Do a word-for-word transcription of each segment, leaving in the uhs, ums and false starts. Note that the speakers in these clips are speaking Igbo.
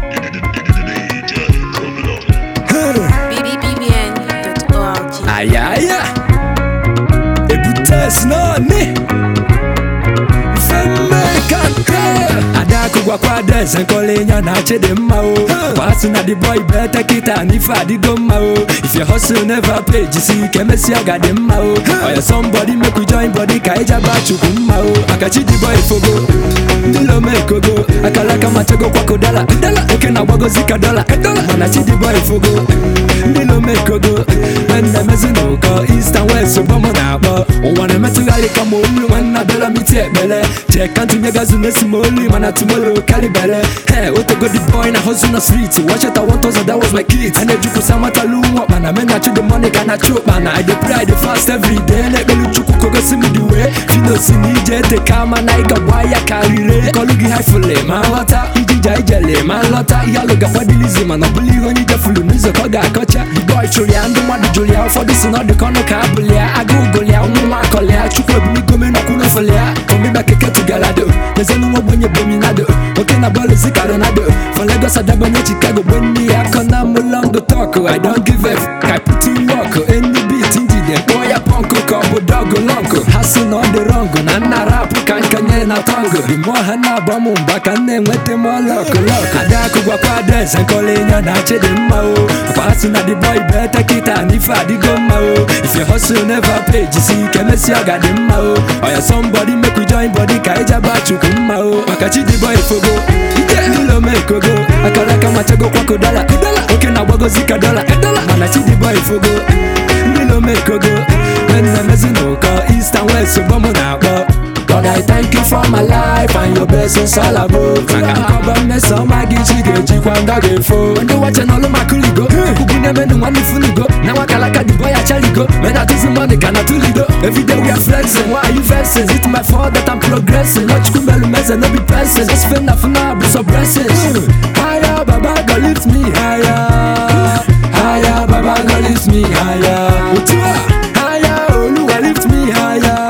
b b b n dot org. Aïe aïe. Écoutez, snoni. Adaku gwa kwa dance nkole nya na chedemma o. Pass na the boy better kita ni fa di gomma o. If you hustle never pay, you see kemesi agademma o. Oya somebody make we join body ka eja ba chukumma o. Akachi the boy fogo. Ndilo mekogo. Akala kama chego kwa kodala. Dala oke na wago zika dola. Dola mana chi the boy fogo. Ndilo mekogo. When the mezu no ko east and west so bomo na bo. O wana metu gali kama ulu wana dola miti ebele. Check anti mega zunesi moli mana tomorrow Calibele. Hey, what a good boy na hustle na street. Watch it, I want us, that was my kid. And if you could sama talu up, man, I mean I the money can I choke, man. I dey pray, I dey fast every day. Let me look chuku kogo see me the way. Fino see me jet the car, man. I got wire carry re. Kolugi high for le, man. Lota, iji jai jale, man. Lota, iya loga for the lizi, man. I believe when you get full of music, koga kocha. The boy truly, I'm the one the Julia. For this, not the corner kabulia. I go go ya, no ma kolea. Chuku me go me no kuno for lea. Come me back to Galado. There's no one when you bring me nado. Okay, na ball is Ronaldo. From Lagos, I double Chicago. When me, I can I'm long the talk. I don't give a f. I put in work in the beat in the boy a punko combo dog lonko. Hustle on the wrong. Nana rap can can na tango. The more hana bamu back and then with them all lock lock. Adaku gwa dance and calling ya na chedemma o. Passing at the boy better kita and if I di gomma o. If you hustle never pay, you see kemesi agademma o. Oya somebody make we join body ka eja ba chukumma o. Makachi the boy fogo. Ndilo mekogo. Akala kama chego kwa kodala. Oke na wago zika dola. Mana chi the boy fogo. Ndilo mekogo. When the mezu no ko east and west so bomo na bo. God, I thank you for my life and your blessings all above. I can cover me so my gichi geji kwanga gefo. When you watching all of my kuligo, kuku neme no one funigo. Now I kalaka the boy a chaligo. Man I do some money can I do lido. Every day we are flexing, why are you vexing? It's my fault that I'm progressing. Not you kumelu meze no be pressing. Just feel nothing now, be so blessings. Higher, Baba God lift me higher. Higher, Baba God lift me higher. Higher, Oluwa lift me higher.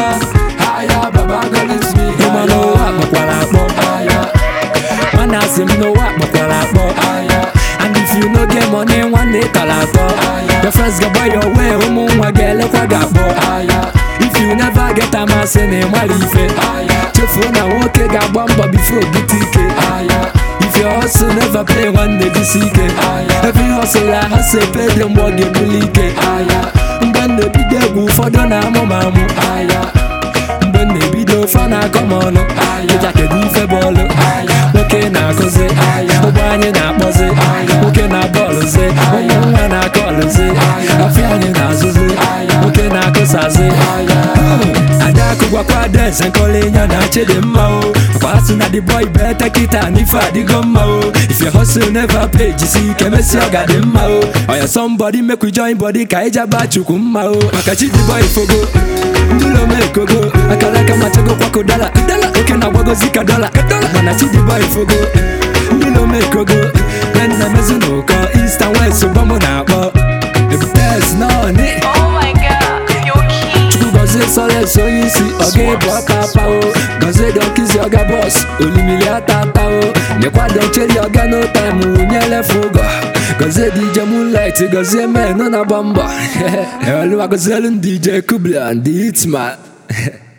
No what but and if you no get money one day talato your friends go buy your way umu wa gele kwa gabo if you never get a man say ne malife chefu na woke ga bomba before butike if you hustle never pay one day disike every hustle I hustle pay them what get bulike mbande bidegu fodo na mamamu mbande bido fana come on ya ke di fe bolo oke na koze obanye na kpoze oke na boluze onwa na koluze afianye na zuze oke na kosaze Adaku gwa kwa dance nkole nya na chedemma o. Pass na the boy better kita ni fa di gomma o. If you hustle never pay, you see kemesi agademma o. Oya somebody make we join body ka eja ba chukumma o. Makachi the boy fogo. Ndilo mekogo. Akala kama chego kwa kodala. Oke na wago zika dola. Mana chi the boy fogo. Ndilo mekogo. When na mezu no ko east and west so bomo na bo. The best no ni. Oh my god, you're cute. Goze sole so yisi oge bo papa o. Goze don kiss your ga boss. Olimili atata o. Nekwa don cheli oga no time unyele fogo. Goze D J Moonlight, goze me no na bomba. Hello, goze D J Kubla and the Hitman.